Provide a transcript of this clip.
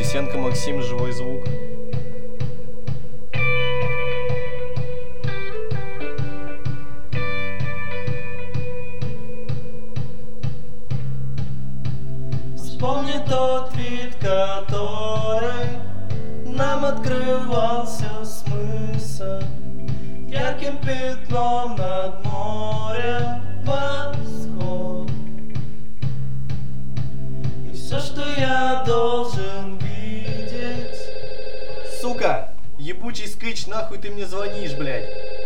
Лысенко Максим, живой звук. Вспомни тот вид, который нам открывался с мыса, ярким пятном над морем восход. И все, что я должен видеть. Сука, ебучий скыч, нахуй ты мне звонишь, блядь?